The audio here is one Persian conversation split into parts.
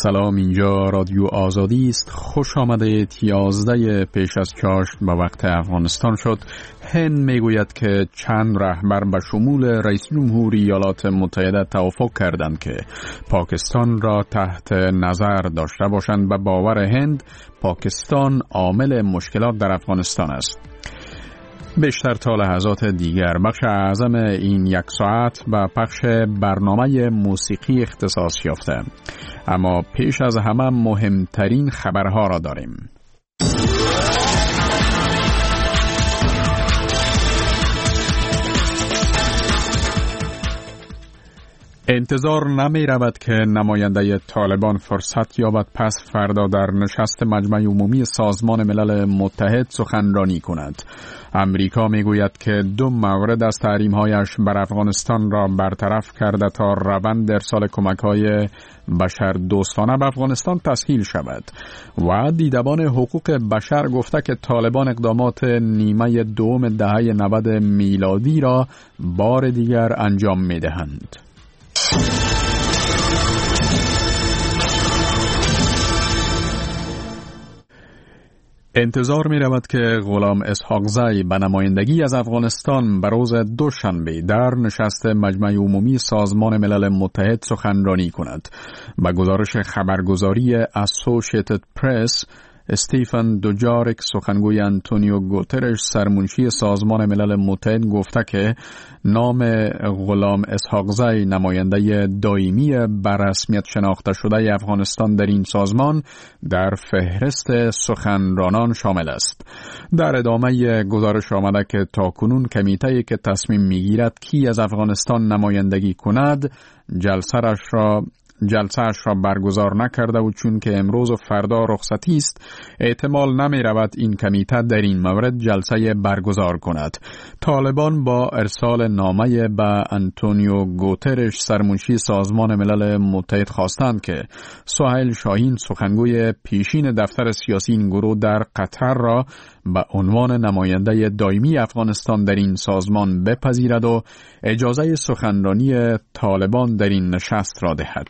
سلام، اینجا رادیو آزادی است. خوش آمده. 11 پیش از چاشت به وقت افغانستان شد. هند میگوید که چند رهبر به شمول رئیس جمهور ایالات متحده توافق کردند که پاکستان را تحت نظر داشته باشند. به باور هند پاکستان عامل مشکلات در افغانستان است. بیشتر تا لحظات دیگر بخش اعظم این یک ساعت به پخش برنامه موسیقی اختصاص یافته، اما پیش از همه مهمترین خبرها را داریم. انتظار نمی رود که نماینده طالبان فرصت یابد پس فردا در نشست مجمع عمومی سازمان ملل متحد سخنرانی کند. امریکا می گوید که 2 مورد از تحریم‌هایش بر افغانستان را برطرف کرده تا روند ارسال کمک‌های بشر دوستانه به افغانستان تسهیل شود و دیدبان حقوق بشر گفته که طالبان اقدامات نیمه دوم دهه 90 میلادی را بار دیگر انجام می دهند. انتظار می رود که غلام اسحاقزی به نمایندگی از افغانستان به روز دوشنبه در نشست مجمع عمومی سازمان ملل متحد سخنرانی کند. به گزارش خبرگزاری اسوسییتد پرس، استیفن دوجارک سخنگوی آنتونیو گوترش سرمنشی سازمان ملل متحد گفته که نام غلام اسحاقزی نماینده دائمی بر رسمیت شناخته شده افغانستان در این سازمان در فهرست سخنرانان شامل است. در ادامه گزارش آمده که تاکنون کمیته‌ای که تصمیم میگیرد کی از افغانستان نمایندگی کند جلسه‌اش را برگزار نکرده و چون که امروز و فردا رخصتی است احتمال نمی رود این کمیته در این مورد جلسه برگزار کند. طالبان با ارسال نامه به آنتونیو گوترش سرمنشی سازمان ملل متحد خواستند که سهیل شاهین سخنگوی پیشین دفتر سیاسی این گروه در قطر را به عنوان نماینده دائمی افغانستان در این سازمان بپذیرد و اجازه سخنرانی طالبان در این نشست را دهد.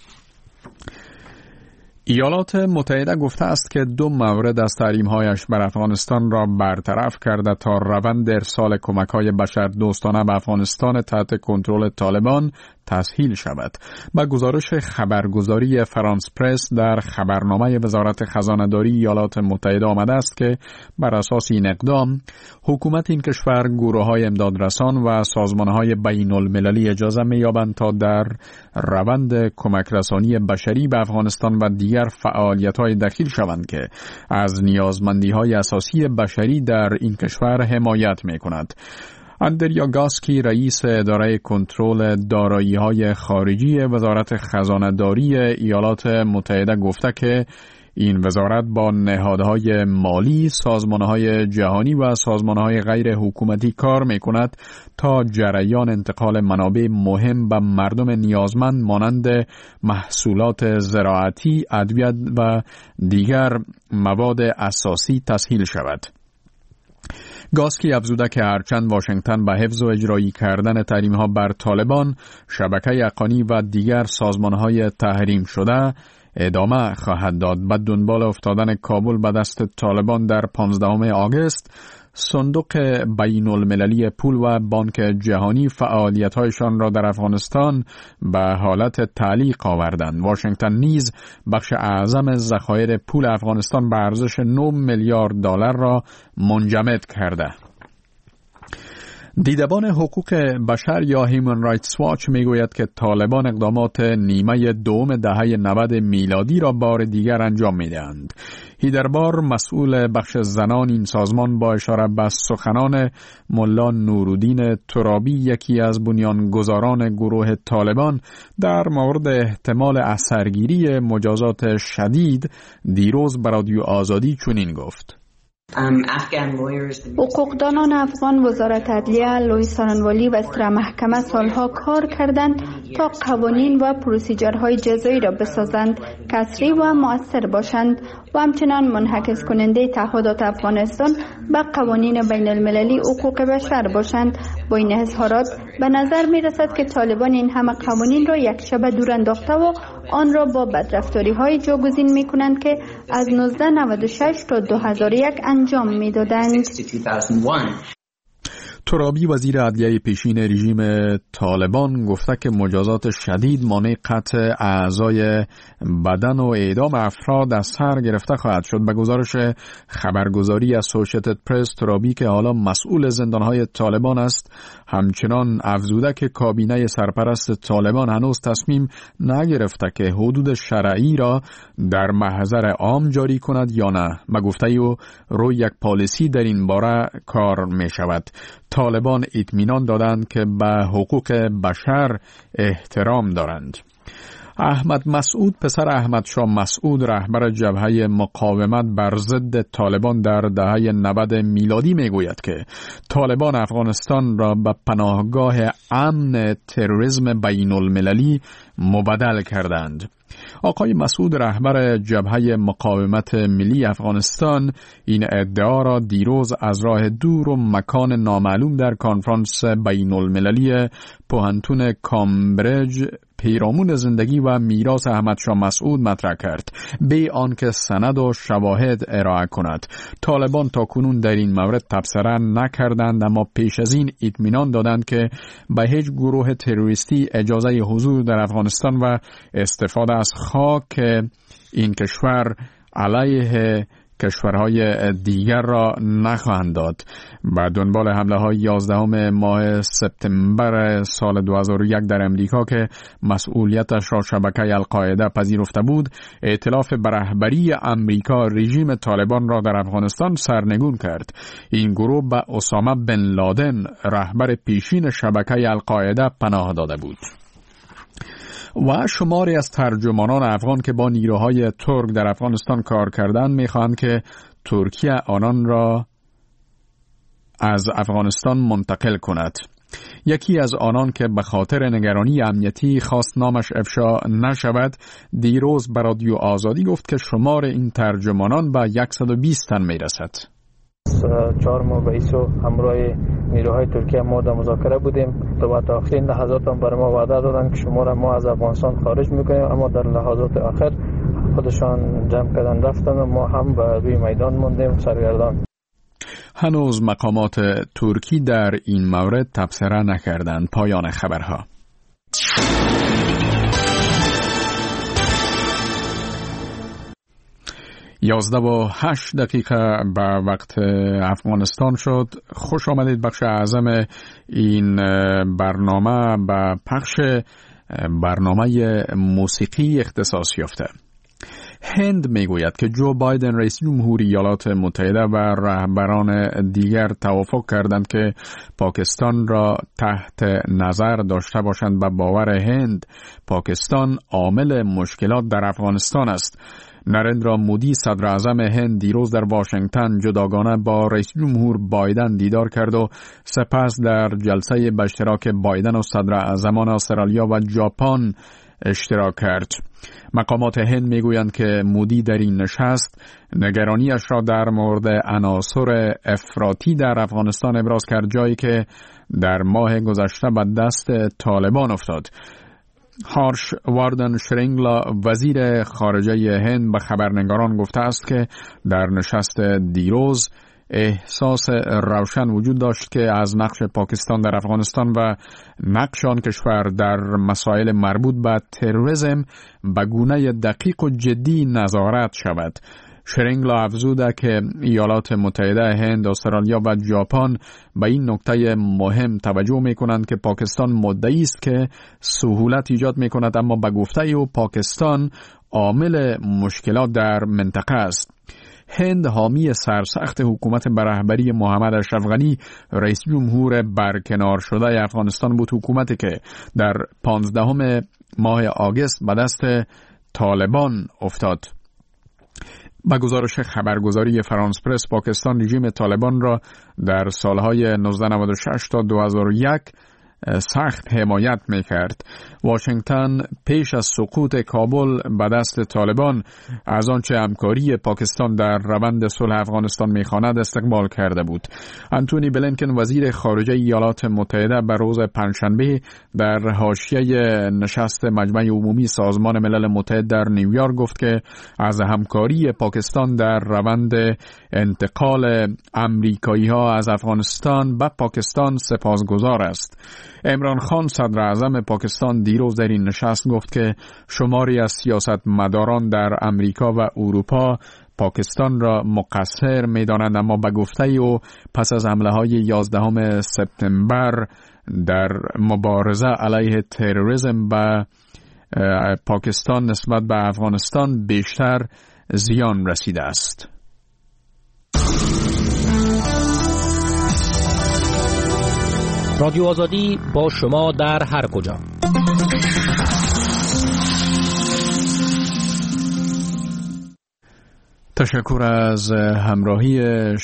ایالات متحده گفته است که 2 مورد از تحریم‌هایش بر افغانستان را برطرف کرده تا روند ارسال کمک‌های بشردوستانه به افغانستان تحت کنترل طالبان تسهیل شود. با گزارش خبرگزاری فرانس پرس در خبرنامه وزارت خزانه‌داری ایالات متحده آمده است که بر اساس این اقدام حکومت این کشور گروه‌های امدادرسان و سازمان‌های بین‌المللی اجازه می‌یابند تا در روند کمک رسانی بشری به افغانستان و دیگر فعالیت‌های دخیل شوند که از نیازمندی‌های اساسی بشری در این کشور حمایت می‌کند. اندریا گاسکی رئیس اداره کنترل دارایی‌های خارجی وزارت خزانه‌داری ایالات متحده گفته که این وزارت با نهادهای مالی، سازمانهای جهانی و سازمانهای غیر حکومتی کار می‌کند تا جریان انتقال منابع مهم به مردم نیازمند مانند محصولات زراعتی، ادویه و دیگر مواد اساسی تسهیل شود. گاسکی افزوده که هرچند واشنگتن به حفظ و اجرایی کردن تحریم‌ها بر طالبان، شبکه حقانی و دیگر سازمان‌های تحریم شده ادامه خواهد داد. به دنبال افتادن کابل به دست طالبان در 15 آگوست، صندوق بین المللی پول و بانک جهانی فعالیت‌هایشان را در افغانستان به حالت تعلیق آوردند. واشنگتن نیز بخش اعظم ذخایر پول افغانستان به ارزش 9 میلیارد دلار را منجمد کرده. دیدبان حقوق بشر یا هیومن رایتس واچ میگوید که طالبان اقدامات نیمه دوم دهه 90 میلادی را بار دیگر انجام میدهند. هیدربار مسئول بخش زنان این سازمان با اشاره به سخنان ملا نورالدین ترابی یکی از بنیانگذاران گروه طالبان در مورد احتمال اثرگیری مجازات شدید دیروز به رادیو آزادی چنین گفت: حقوقدانان افغان، وزارت عدلیه، لوی سارنوالی و استرا محکمه سالها کار کردند تا قوانین و پروسیجرهای جزایی را بسازند که عصری و مؤثر باشند و همچنان منعکس کننده تعهدات افغانستان به قوانین بین المللی حقوق بشر باشند. با این اظهارات به نظر می رسد که طالبان این همه قوانین را یک شبه دور انداخته و آن را با بدرفتاری های جاگزین می کنند که از 1996 تا 2001 انجام می دادند. ترابی وزیر عدلیه پیشین رژیم طالبان گفته که مجازات شدید مانع قطع اعضای بدن و اعدام افراد از سر گرفته خواهد شد. به گزارش خبرگزاری اسوسییتد پرس، ترابی که حالا مسئول زندانهای طالبان است همچنان افزوده که کابینه سرپرست طالبان هنوز تصمیم نگرفته که حدود شرعی را در محضر عام جاری کند یا نه. به گفته او روی یک پالیسی در این باره کار می شود. طالبان اطمینان دادند که به حقوق بشر احترام دارند. احمد مسعود، پسر احمد شاه مسعود، رهبر جبهه مقاومت بر ضد طالبان در دهه 90 میلادی میگوید که طالبان افغانستان را به پناهگاه امن تروریسم بین المللی مبدل کردند. آقای مسعود، رهبر جبهه مقاومت ملی افغانستان، این ادعا را دیروز از راه دور و مکان نامعلوم در کنفرانس بین المللی پوهنتون کامبریج پیرامون زندگی و میراث احمد شاه مسعود مطرح کرد، بی آنکه سند و شواهد ارائه کند. طالبان تاکنون در این مورد تبصره نکردند، اما پیش از این اطمینان دادند که به هیچ گروه تروریستی اجازه حضور در افغانستان و استفاده از خاک این کشور علیه کشورهای دیگر را نخواهند داد. به دنبال حمله های 11 ماه سپتامبر سال 2001 در امریکا که مسئولیتش را شبکه القاعده پذیرفته بود، ائتلاف به رهبری امریکا رژیم طالبان را در افغانستان سرنگون کرد. این گروه به اسامه بن لادن، رهبر پیشین شبکه القاعده، پناه داده بود. و شماری از ترجمانان افغان که با نیروهای ترک در افغانستان کار کردند می‌خواهند که ترکیه آنان را از افغانستان منتقل کند. یکی از آنان که به خاطر نگرانی امنیتی خواست نامش افشا نشود، دیروز به رادیو آزادی گفت که شمار این ترجمانان به 120 تن می‌رسد. 4 ماه بعد همراه نیروهای ترکیه ما در مذاکره بودیم. تا آخرین لحظات هم برای ما وعده دادن که شما را ما از افغانستان خارج میکنیم، اما در لحظات آخر خودشان جمع کردن رفتن و ما هم به روی میدان موندیم سرگردان. هنوز مقامات ترکی در این مورد تبصره نکردند. پایان خبرها. 11:08 به وقت افغانستان شد. خوش آمدید بخش اعظم این برنامه به پخش برنامه موسیقی اختصاص یافته. هند میگوید که جو بایدن رئیس جمهوری ایالات متحده و رهبران دیگر توافق کردند که پاکستان را تحت نظر داشته باشند. به باور هند، پاکستان عامل مشکلات در افغانستان است. نریندرا مودی، صدر اعظم هند، دیروز در واشنگتن جداگانه با رئیس جمهور بایدن دیدار کرد و سپس در جلسه به اشتراک بایدن و صدر اعظمان استرالیا و ژاپن اشتراک کرد. مقامات هند میگویند که مودی در این نشست نگرانیش را در مورد عناصر افراطی در افغانستان ابراز کرد، جایی که در ماه گذشته به دست طالبان افتاد. هارش واردن شرینگلا، وزیر خارجه هند، به خبرنگاران گفته است که در نشست دیروز احساس روشن وجود داشت که از نقش پاکستان در افغانستان و نقش آن کشور در مسائل مربوط به تروریسم به گونه دقیق و جدی نظارت شود. شرینگلا افزوده که ایالات متحده، هند، استرالیا و ژاپن به این نکته مهم توجه می‌کنند که پاکستان مدعی است که سهولت ایجاد می‌کند، اما به گفته او پاکستان عامل مشکلات در منطقه است. هند حامی سرسخت حکومت به رهبری محمد اشرف غنی، رئیس جمهور برکنار شده افغانستان بود، حکومتی که در 15 ماه آگوست به دست طالبان افتاد. با گزارش خبرگزاری فرانس پرس، پاکستان رژیم طالبان را در سالهای 1996 تا 2001 سخت حمایت میکرد. واشنگتن پیش از سقوط کابل به دست طالبان از آنچه همکاری پاکستان در روند صلح افغانستان میخواند استقبال کرده بود. آنتونی بلینکن وزیر خارجه ایالات متحده به روز پنجشنبه در حاشیه نشست مجمع عمومی سازمان ملل متحد در نیویورک گفت که از همکاری پاکستان در روند انتقال امریکایی ها از افغانستان به پاکستان سپاسگزار است. عمران خان صدر اعظم پاکستان دیروز در این نشست گفت که شماری از سیاستمداران در امریکا و اروپا پاکستان را مقصر می‌دانند، اما به گفته او پس از حمله‌های 11 سپتامبر در مبارزه علیه تروریسم به پاکستان نسبت به افغانستان بیشتر زیان رسیده است. رادیو آزادی با شما در هر کجا. تشکر از همراهی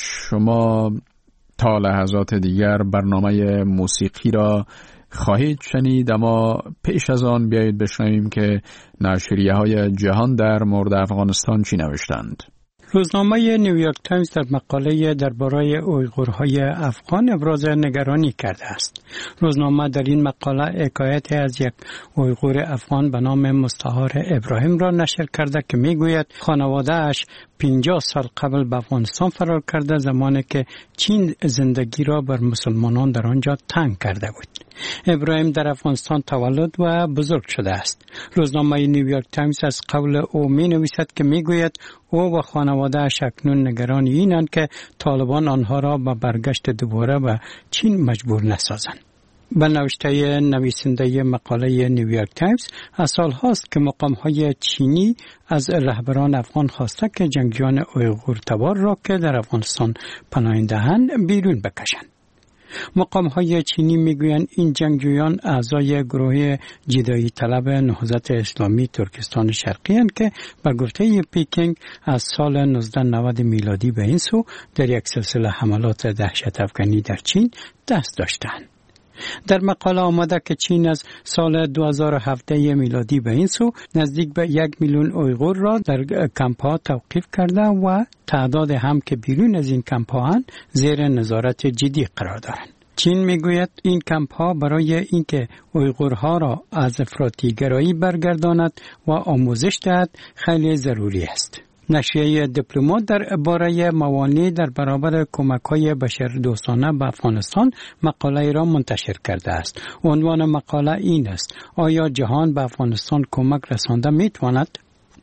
شما. تا لحظات دیگر برنامه موسیقی را خواهید شنید، اما پیش از آن بیایید بشنویم که نشریه‌های جهان در مورد افغانستان چی نوشتند. روزنامه نیویورک تایمز در مقاله درباره اویغورهای افغان ابراز نگرانی کرده است. روزنامه در این مقاله حکایت از یک اویغور افغان به نام مستعار ابراهیم را نشر کرده که میگوید خانواده‌اش 50 سال قبل به افغانستان فرار کرده، زمانی که چین زندگی را بر مسلمانان در آنجا تنگ کرده بود. ابراهیم در افغانستان تولد و بزرگ شده است. روزنامه نیویورک تایمز از قول او می نویسد که می گوید او و خانواده‌اش اکنون نگران اینند که طالبان آنها را به برگشت دوباره به چین مجبور نسازند. به نوشته نویسنده مقاله نیویورک تایمز، از سال هاست که مقام‌های چینی از رهبران افغان خواسته که جنگجویان اویغور تبار را که در افغانستان پناه دهند بیرون بکشند. مقام‌های چینی میگویند این جنگجویان اعضای گروه جدایی طلب نهضت اسلامی ترکستان شرقی هستند که به گفته پیکینگ از سال 1990 میلادی به این سو در یک سلسله حملات دهشت افغانی در چین دست داشتند. در مقاله آمده که چین از سال 2017 میلادی به این سو نزدیک به 1 میلیون اویغور را در کمپ‌ها توقیف کرده و تعداد هم که بیرون از این کمپ‌ها زیر نظارت جدی قرار دارند. چین میگوید این کمپ‌ها برای اینکه اویغورها را از افراطی‌گرایی برگرداند و آموزش دهد خیلی ضروری است. نشریه دیپلمات در باره موانع در برابر کمک‌های بشردوستانه به افغانستان مقاله را منتشر کرده است. عنوان مقاله این است: آیا جهان به افغانستان کمک رسانده می‌تواند؟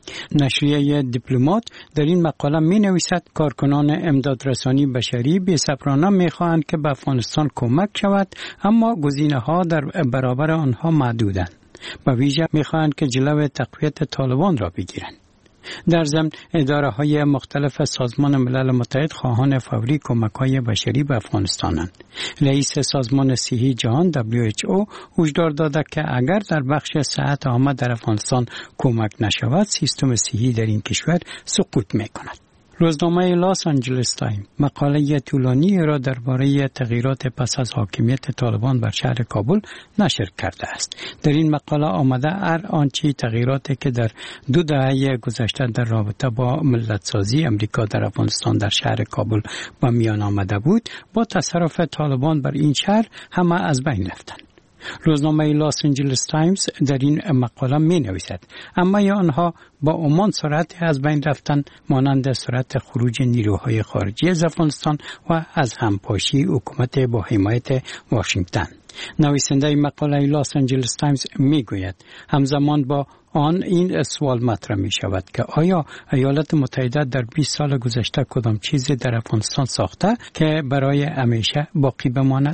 نشریه دیپلمات در این مقاله می نویسد کارکنان امدادرسانی بشری بی‌صبرانه می خواهند که به افغانستان کمک شود، اما گزینه‌ها در برابر آنها محدودند. به ویژه می خواهند که جلو تقویت طالبان را بگیرند. در ضمن اداره‌های مختلف سازمان ملل متحد خواهان فوری کمک‌های بشری به افغانستانند. رئیس سازمان صحی جهان WHO هشدار داده که اگر در بخش صحت عامه در افغانستان کمک نشود، سیستم صحی در این کشور سقوط می‌کند. روزنامه لاس آنجلس تایم مقاله طولانی را درباره تغییرات پس از حاکمیت طالبان بر شهر کابل نشر کرده است. در این مقاله آمده هر آنچه تغییراتی که در 2 دهه گذشته در رابطه با ملت‌سازی امریکا در افغانستان در شهر کابل با میان آمده بود، با تصرف طالبان بر این شهر همه از بین رفتند. روزنامه لاس آنجلس تایمز در این مقاله می نویسد اما آنها با عمان سرعت از بین رفتن مانند سرعت خروج نیروهای خارجی از افغانستان و از همپاشی حکومت با حمایت واشنگتن. نویسنده مقاله لاس آنجلس تایمز می گوید همزمان با آن این سوال مطرح می شود که آیا ایالات متحده در 20 سال گذشته کدام چیزی در افغانستان ساخته که برای همیشه باقی بماند؟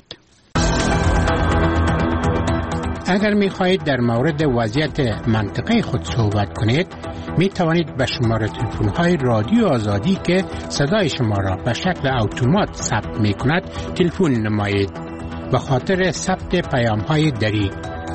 اگر می خواهید در مورد وضعیت منطقه خود صحبت کنید، می توانید به شماره تلفن های رادیو آزادی که صدای شما را به شکل اتومات ثبت می کند تلفن نمایید. به خاطر ثبت پیام های دری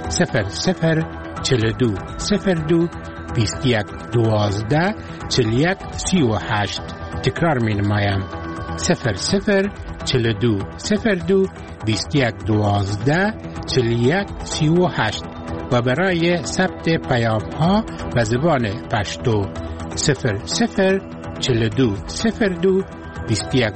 0042 02 21 12 41 38 تکرار می نمایم 00 42 02 21 12 41 38 و برای ثبت پیام ها به زبان پشتو 00 42 02 21